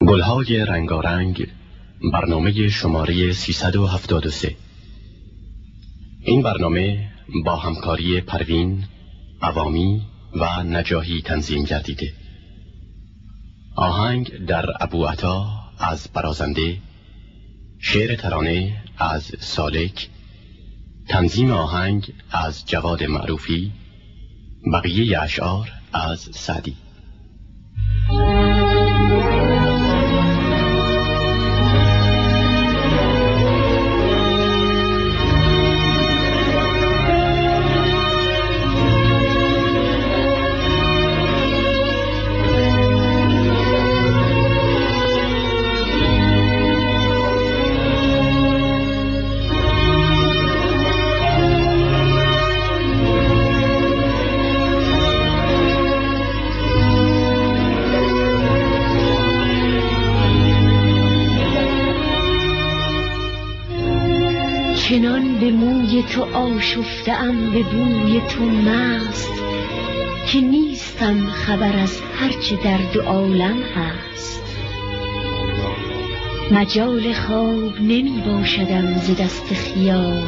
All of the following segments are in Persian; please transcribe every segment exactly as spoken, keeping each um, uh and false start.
گلهای رنگارنگ، برنامه شماره سیصد و هفتاد و سه. این برنامه با همکاری پروین، عوامی و نجاحی تنظیم گردیده. آهنگ در ابوعطا از برازنده، شعر ترانه از سالک، تنظیم آهنگ از جواد معروفی، بقیه اشعار از سعدی. چنان به موی تو آشفته‌ام، به بوی تو مست، که نیستم خبر از هرچه در دو عالم هست. مجال خواب نمی باشدم ز دست خیال،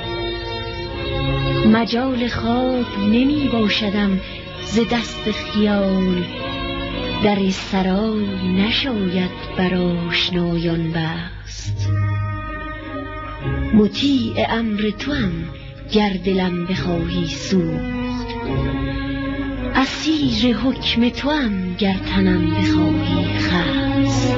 مجال خواب نمی باشدم ز دست خیال. در سرای نشاید بر آشنایان بست، مطیع امر توام گر دلم بخواهی سوخت. اسیر حکم توام گر تنم بخواهی خست.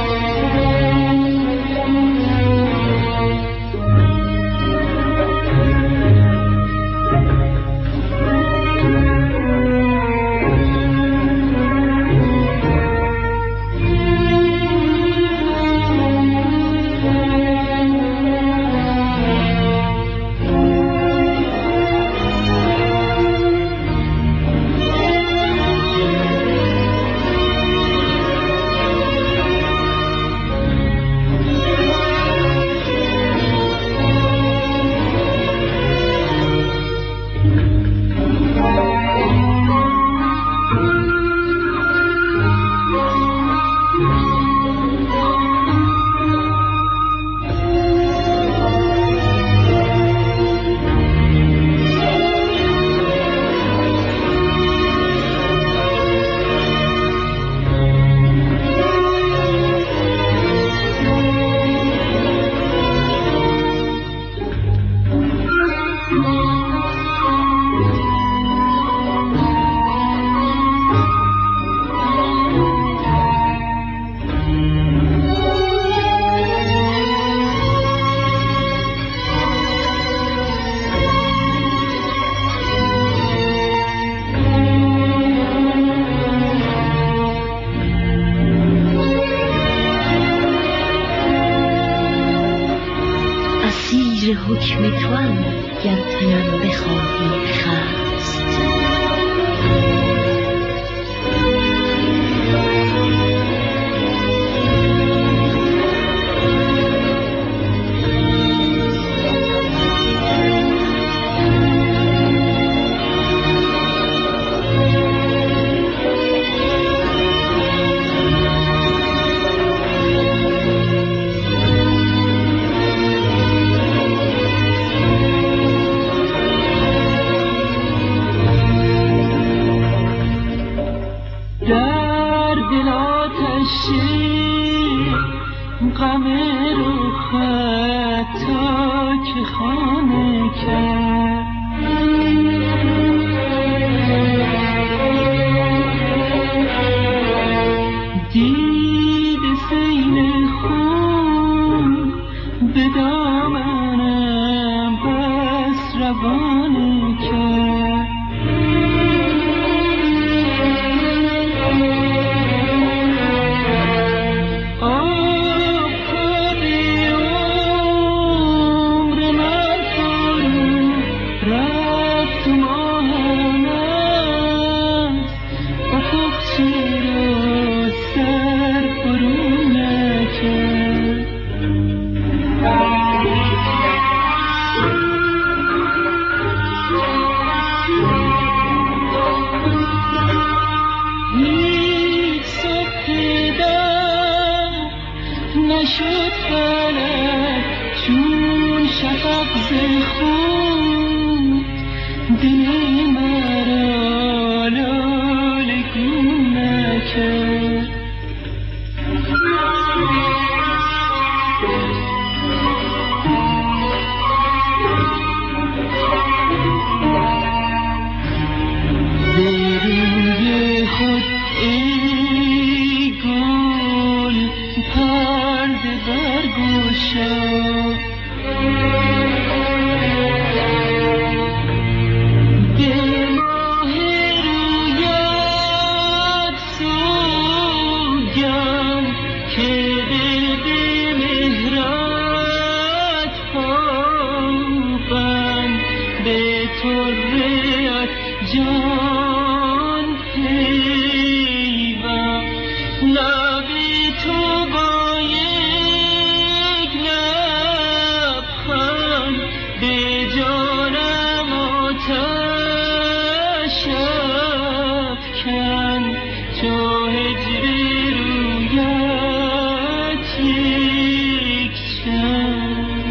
حکم توام گر تنم بخواهی خست. غم رو خطا که خانه کرد، دید سیل خون به دامنم بس روانه کرد. Right. نشد فلک چون شفق ز خود دل مرا لاله گون نکرد. روی خود ای گل پرده برگشا، به ماه رویت سوگم که دل به مهرت پابند، به طرت جان پیوند. لب تو با یک لبخند به جانم آتش افکن، چو هجر رویت یک چند.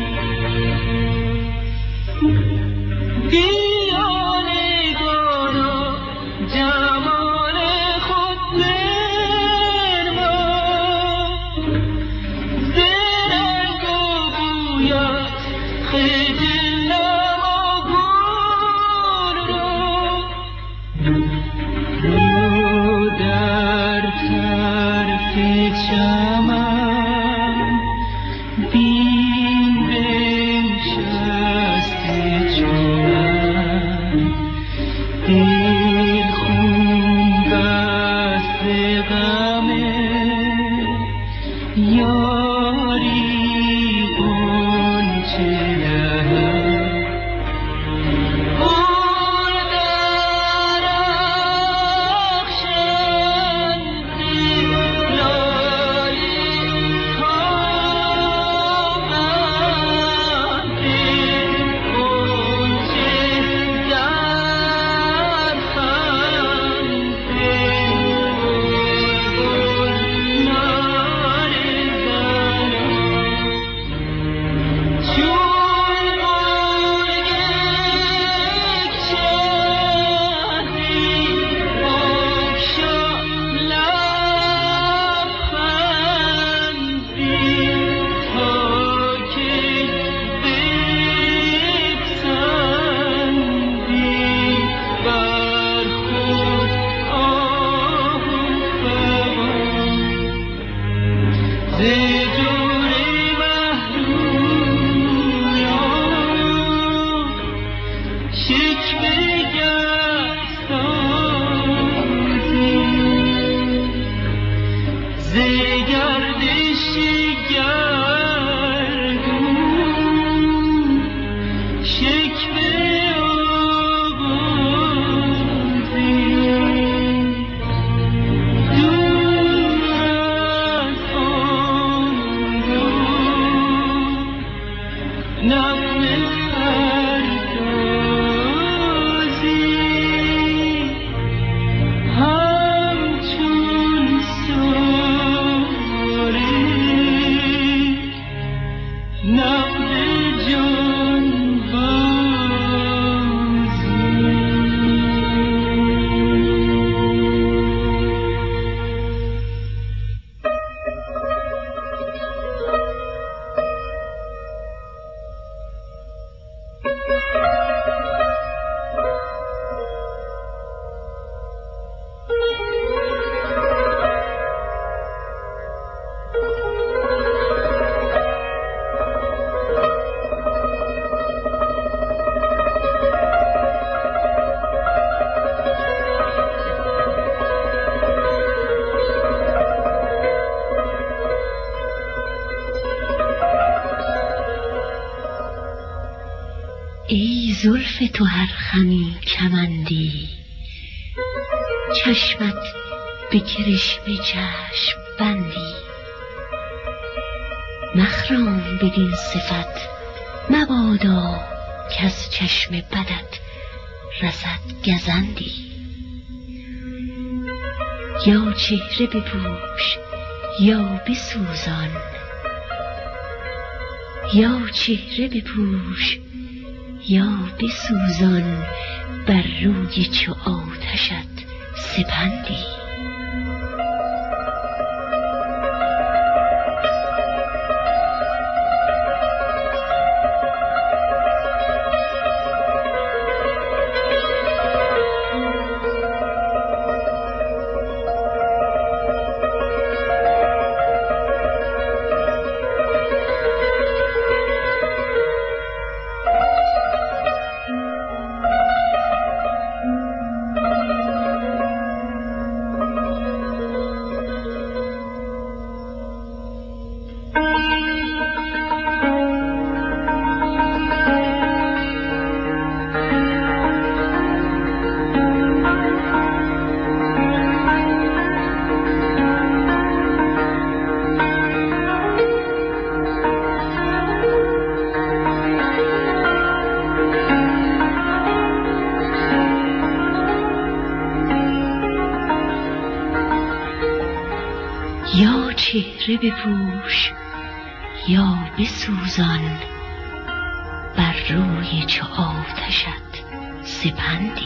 ای زلف تو هر خمی کمندی، چشمت به کرشمه چشم بندی. مخرام بدین صفت مبادا که از چشم بدت رسد گزندی. یا چهره بپوش یا بسوزان، یا چهره بپوش یا بسوزان بر روی چو آتشت سپندی. یا چهره بپوش یا بسوزان بر روی چو آتشت سپندی.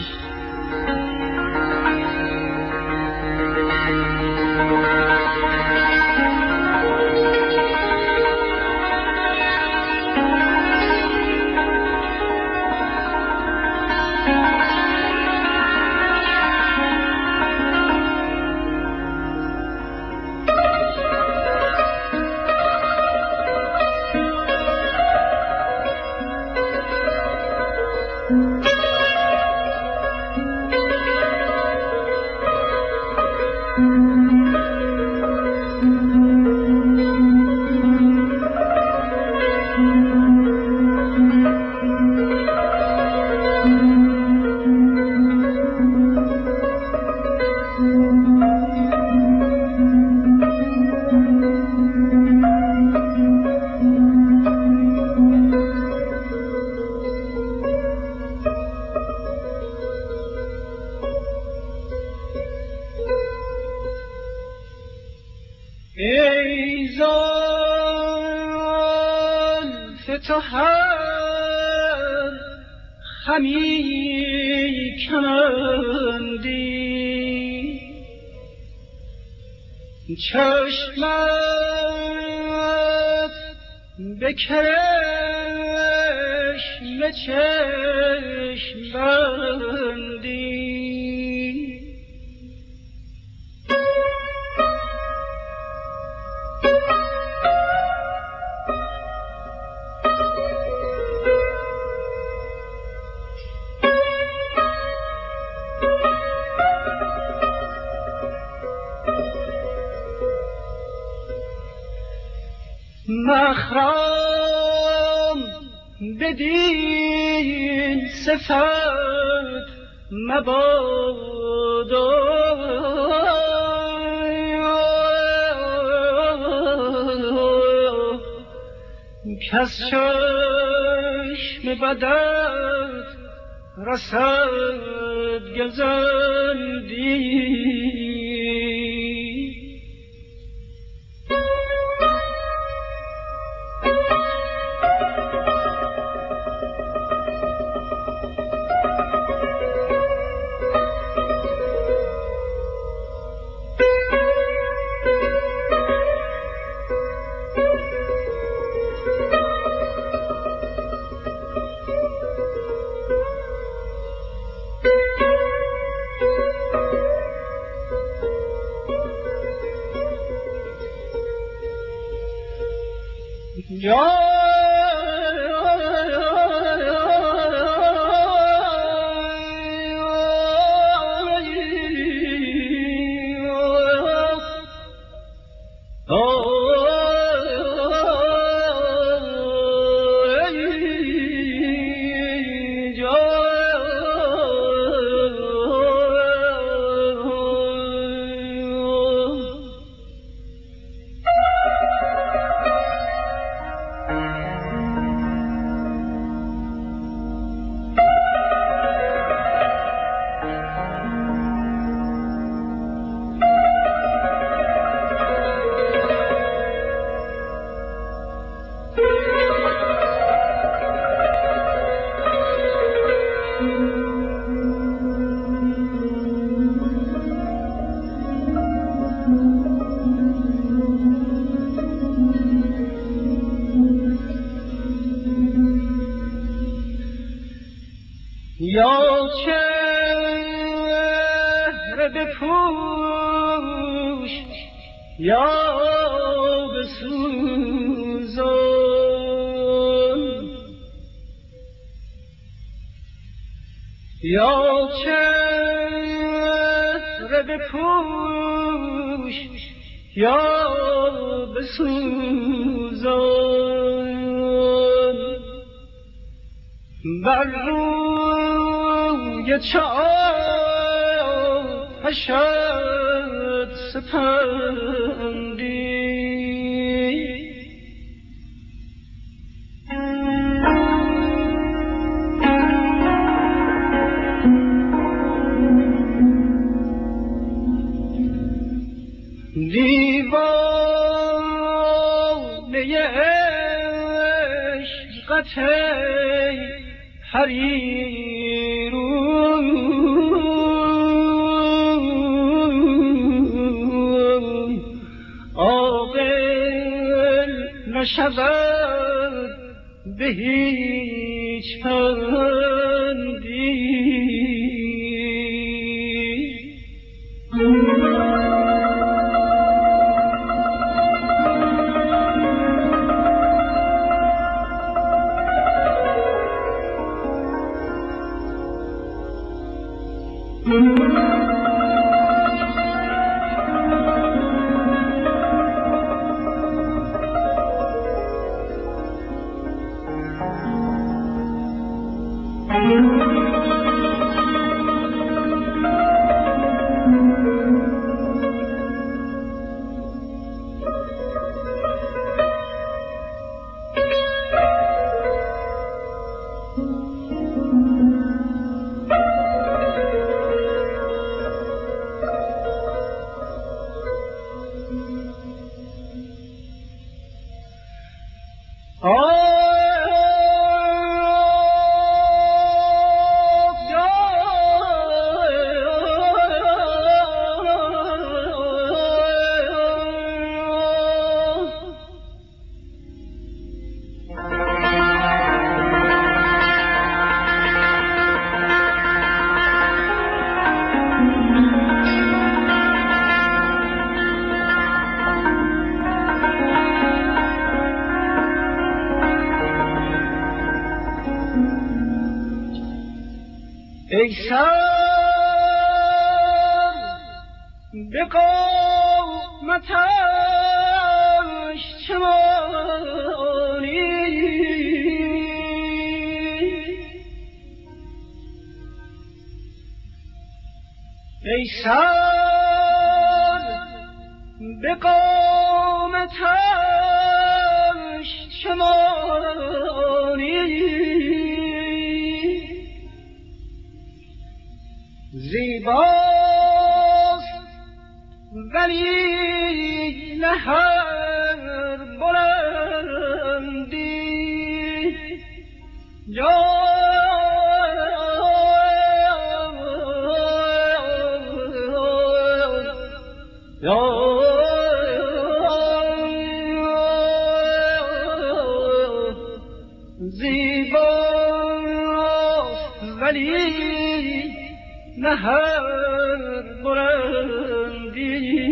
ای زلف تو هر خمی کمندی، چشمت به کرشم چشم بندی. مخرام بدین صفت مبادا، کس چشم بدت رسد گزندی. یا یا چهره بپوش یا بسوزان، یا چهره بپوش یا بسوزان، بر روی چه آتشت سپندی. دیوانه عشقت ای پریرون، عاقل نشود به هیچ پندی. ای سر به قامتش چه مانی، ای سر به قامتش چه مانی، زیباست ولی نه هر بلندی، یا یا زیباست ولی نه هر بلندی.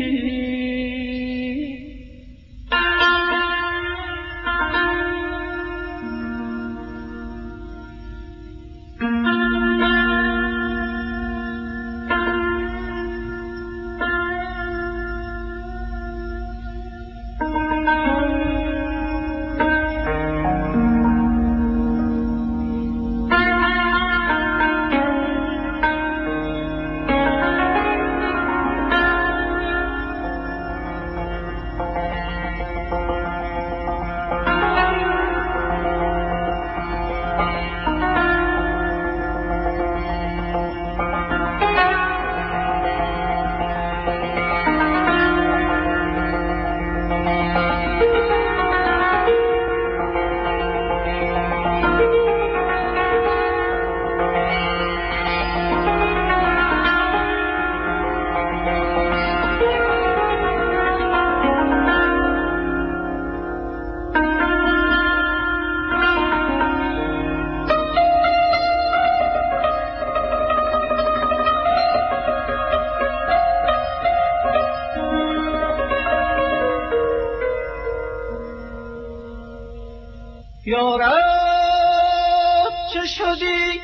یارب چه شدی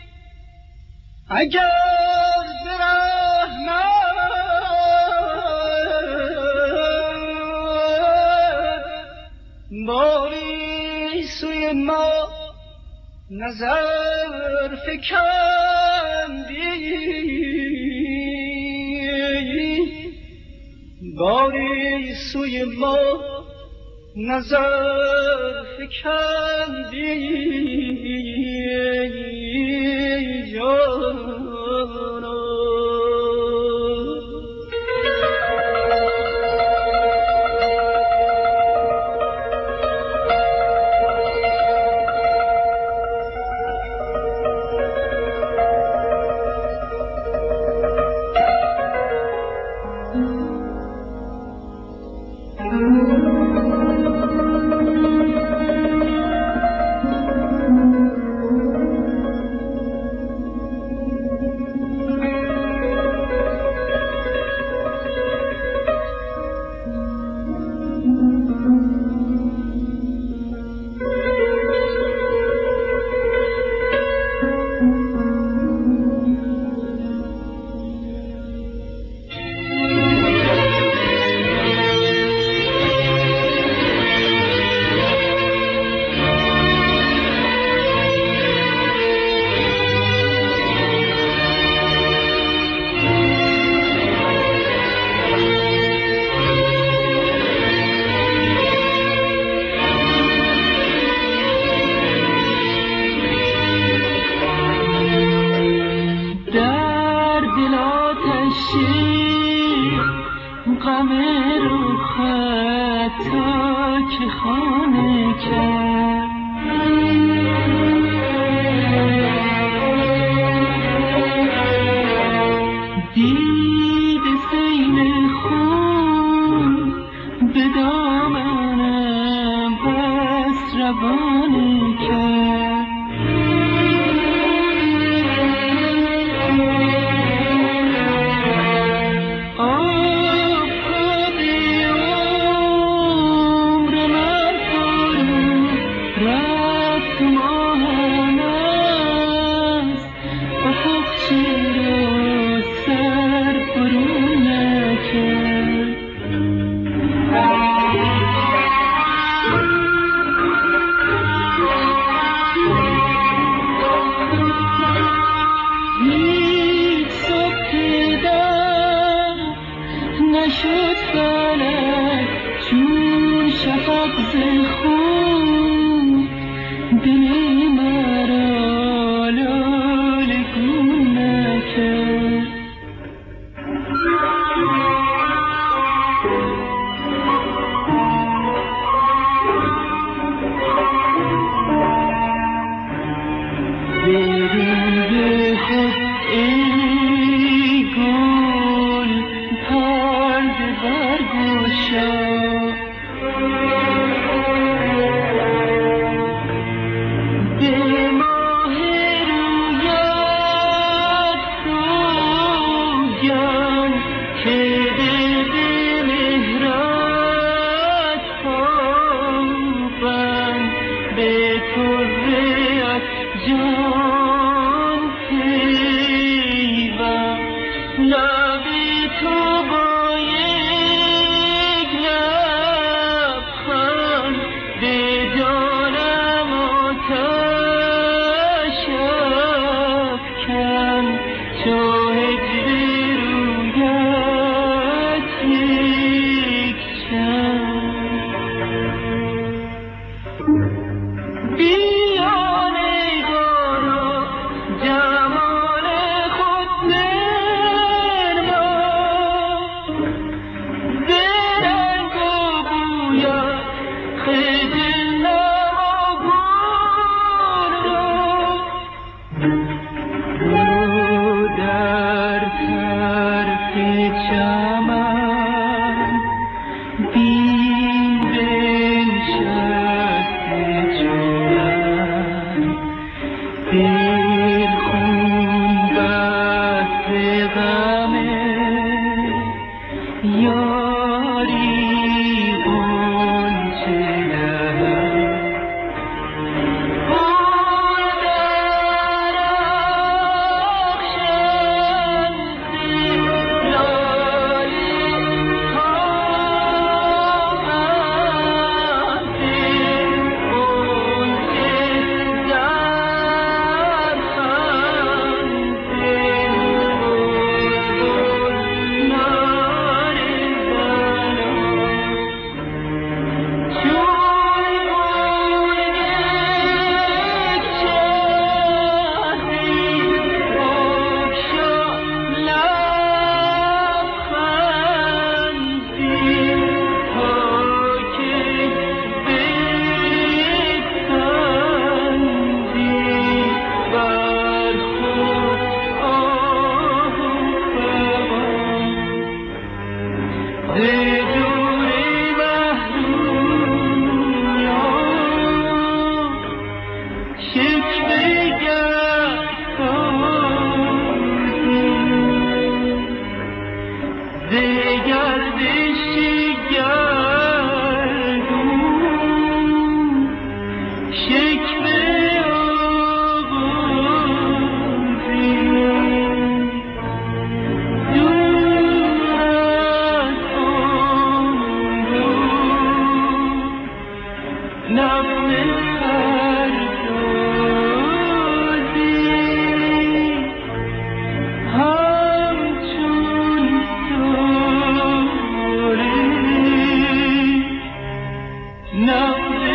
اگر برحمت باری سوی ما نظر فکندی باری سوی ما نظر فکندی جانا برگوشا نغمه پردازی همچون ستاره نغمه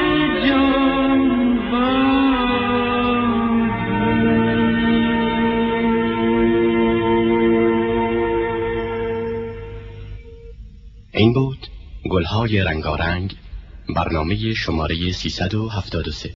این بود گلهای رنگارنگ، برنامه شماره سیصد و هفتاد و سه.